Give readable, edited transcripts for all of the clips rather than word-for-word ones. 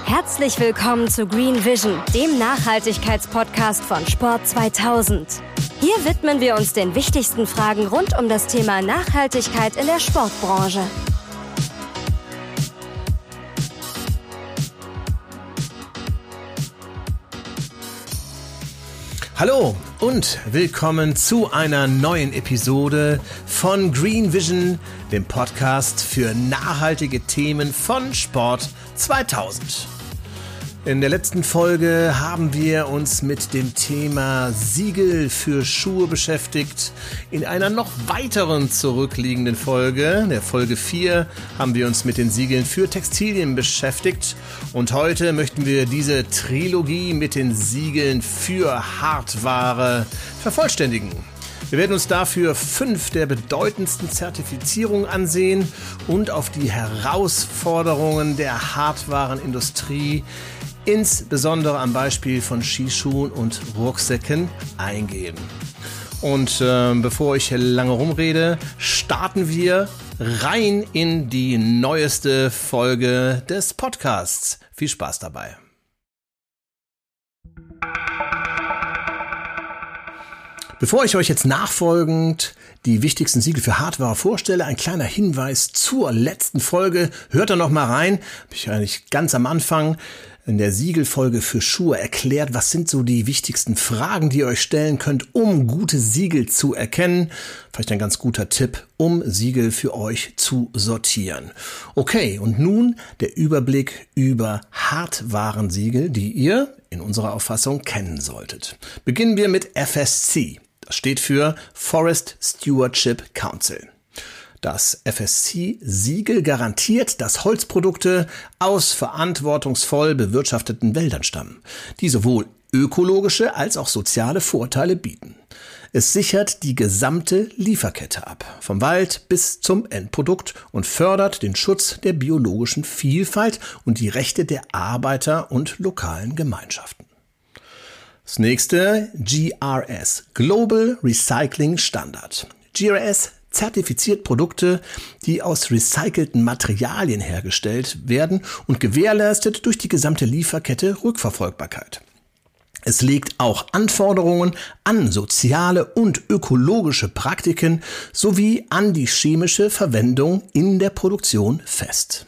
Herzlich willkommen zu Green Vision, dem Nachhaltigkeitspodcast von Sport 2000. Hier widmen wir uns den wichtigsten Fragen rund um das Thema Nachhaltigkeit in der Sportbranche. Hallo und willkommen zu einer neuen Episode von Green Vision, dem Podcast für nachhaltige Themen von Sport 2000. In der letzten Folge haben wir uns mit dem Thema Siegel für Schuhe beschäftigt. In einer noch weiteren zurückliegenden Folge, der Folge 4, haben wir uns mit den Siegeln für Textilien beschäftigt. Und heute möchten wir diese Trilogie mit den Siegeln für Hardware vervollständigen. Wir werden uns dafür 5 der bedeutendsten Zertifizierungen ansehen und auf die Herausforderungen der Hardwarenindustrie, insbesondere am Beispiel von Skischuhen und Rucksäcken, eingehen. Und bevor ich lange rumrede, starten wir rein in die neueste Folge des Podcasts. Viel Spaß dabei. Bevor ich euch jetzt nachfolgend die wichtigsten Siegel für Hardware vorstelle, ein kleiner Hinweis zur letzten Folge. Hört da noch mal rein. Habe ich eigentlich ganz am Anfang in der Siegelfolge für Schuhe erklärt, was sind so die wichtigsten Fragen, die ihr euch stellen könnt, um gute Siegel zu erkennen. Vielleicht ein ganz guter Tipp, um Siegel für euch zu sortieren. Okay, und nun der Überblick über Hardwarensiegel, die ihr in unserer Auffassung kennen solltet. Beginnen wir mit FSC. Das steht für Forest Stewardship Council. Das FSC-Siegel garantiert, dass Holzprodukte aus verantwortungsvoll bewirtschafteten Wäldern stammen, die sowohl ökologische als auch soziale Vorteile bieten. Es sichert die gesamte Lieferkette ab, vom Wald bis zum Endprodukt, und fördert den Schutz der biologischen Vielfalt und die Rechte der Arbeiter und lokalen Gemeinschaften. Das nächste, GRS, Global Recycling Standard. GRS zertifiziert Produkte, die aus recycelten Materialien hergestellt werden, und gewährleistet durch die gesamte Lieferkette Rückverfolgbarkeit. Es legt auch Anforderungen an soziale und ökologische Praktiken sowie an die chemische Verwendung in der Produktion fest.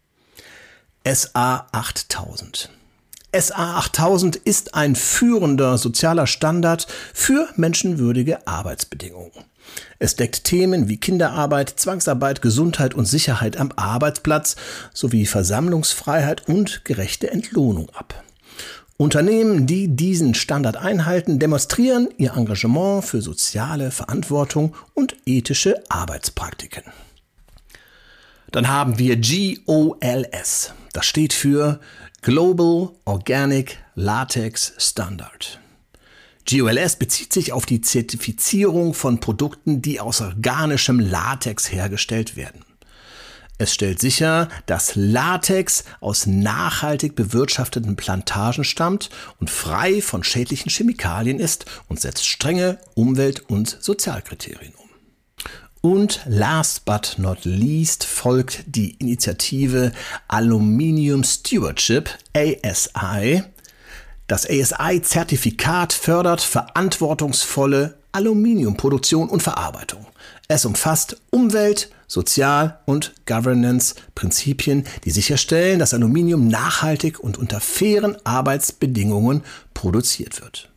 SA 8000. SA 8000 ist ein führender sozialer Standard für menschenwürdige Arbeitsbedingungen. Es deckt Themen wie Kinderarbeit, Zwangsarbeit, Gesundheit und Sicherheit am Arbeitsplatz sowie Versammlungsfreiheit und gerechte Entlohnung ab. Unternehmen, die diesen Standard einhalten, demonstrieren ihr Engagement für soziale Verantwortung und ethische Arbeitspraktiken. Dann haben wir GOLS. Das steht für Global Organic Latex Standard. GOLS bezieht sich auf die Zertifizierung von Produkten, die aus organischem Latex hergestellt werden. Es stellt sicher, dass Latex aus nachhaltig bewirtschafteten Plantagen stammt und frei von schädlichen Chemikalien ist, und setzt strenge Umwelt- und Sozialkriterien um. Und last but not least folgt die Initiative Aluminium Stewardship, ASI. Das ASI-Zertifikat fördert verantwortungsvolle Aluminiumproduktion und Verarbeitung. Es umfasst Umwelt-, Sozial- und Governance-Prinzipien, die sicherstellen, dass Aluminium nachhaltig und unter fairen Arbeitsbedingungen produziert wird.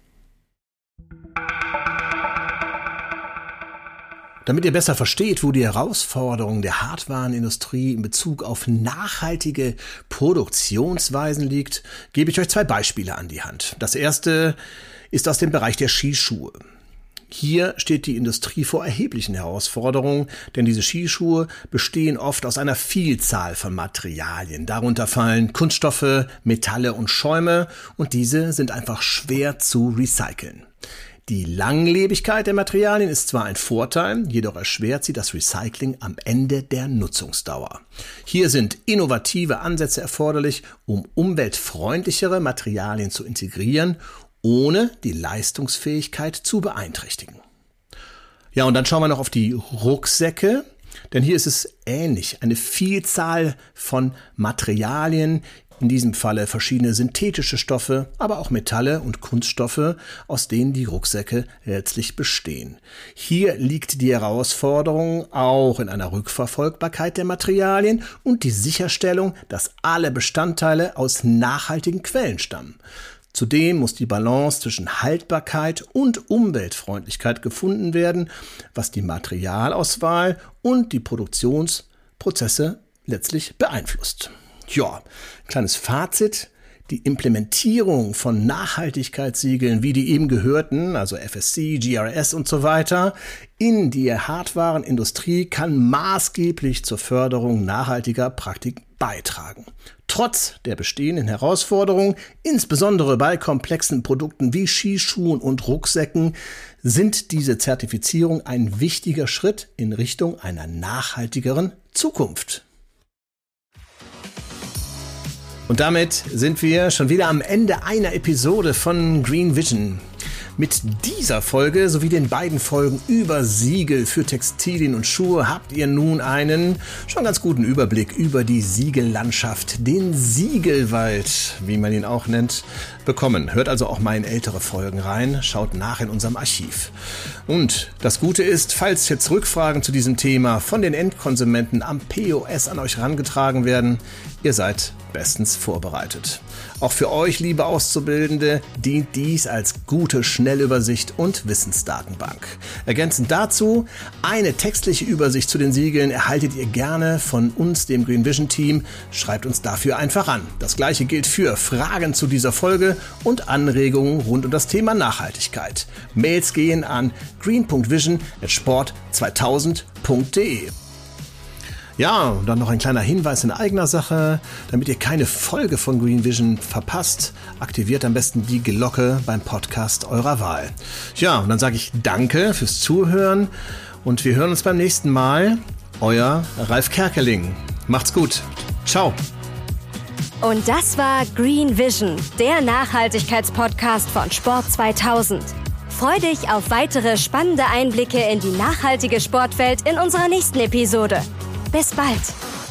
Damit ihr besser versteht, wo die Herausforderung der Hardwarenindustrie in Bezug auf nachhaltige Produktionsweisen liegt, gebe ich euch 2 Beispiele an die Hand. Das erste ist aus dem Bereich der Skischuhe. Hier steht die Industrie vor erheblichen Herausforderungen, denn diese Skischuhe bestehen oft aus einer Vielzahl von Materialien. Darunter fallen Kunststoffe, Metalle und Schäume, und diese sind einfach schwer zu recyceln. Die Langlebigkeit der Materialien ist zwar ein Vorteil, jedoch erschwert sie das Recycling am Ende der Nutzungsdauer. Hier sind innovative Ansätze erforderlich, um umweltfreundlichere Materialien zu integrieren, ohne die Leistungsfähigkeit zu beeinträchtigen. Ja, und dann schauen wir noch auf die Rucksäcke. Denn hier ist es ähnlich. Eine Vielzahl von Materialien, In diesem Falle verschiedene synthetische Stoffe, aber auch Metalle und Kunststoffe, aus denen die Rucksäcke letztlich bestehen. Hier liegt die Herausforderung auch in einer Rückverfolgbarkeit der Materialien und die Sicherstellung, dass alle Bestandteile aus nachhaltigen Quellen stammen. Zudem muss die Balance zwischen Haltbarkeit und Umweltfreundlichkeit gefunden werden, was die Materialauswahl und die Produktionsprozesse letztlich beeinflusst. Ja, kleines Fazit. Die Implementierung von Nachhaltigkeitssiegeln, wie die eben gehörten, also FSC, GRS und so weiter, in die Hartwarenindustrie kann maßgeblich zur Förderung nachhaltiger Praktiken beitragen. Trotz der bestehenden Herausforderungen, insbesondere bei komplexen Produkten wie Skischuhen und Rucksäcken, sind diese Zertifizierungen ein wichtiger Schritt in Richtung einer nachhaltigeren Zukunft. Und damit sind wir schon wieder am Ende einer Episode von Green Vision. Mit dieser Folge sowie den beiden Folgen über Siegel für Textilien und Schuhe habt ihr nun einen schon ganz guten Überblick über die Siegellandschaft, den Siegelwald, wie man ihn auch nennt, bekommen. Hört also auch mal in ältere Folgen rein, schaut nach in unserem Archiv. Und das Gute ist, falls jetzt Rückfragen zu diesem Thema von den Endkonsumenten am POS an euch herangetragen werden, ihr seid bestens vorbereitet. Auch für euch, liebe Auszubildende, dient dies als gute Schnellübersicht und Wissensdatenbank. Ergänzend dazu, eine textliche Übersicht zu den Siegeln erhaltet ihr gerne von uns, dem Green Vision Team. Schreibt uns dafür einfach an. Das gleiche gilt für Fragen zu dieser Folge und Anregungen rund um das Thema Nachhaltigkeit. Mails gehen an green.vision@sport2000.de. Ja, und dann noch ein kleiner Hinweis in eigener Sache. Damit ihr keine Folge von Green Vision verpasst, aktiviert am besten die Glocke beim Podcast eurer Wahl. Ja, und dann sage ich Danke fürs Zuhören und wir hören uns beim nächsten Mal. Euer Ralf Kerkeling. Macht's gut. Ciao. Und das war Green Vision, der Nachhaltigkeitspodcast von Sport 2000. Freu dich auf weitere spannende Einblicke in die nachhaltige Sportwelt in unserer nächsten Episode. Bis bald!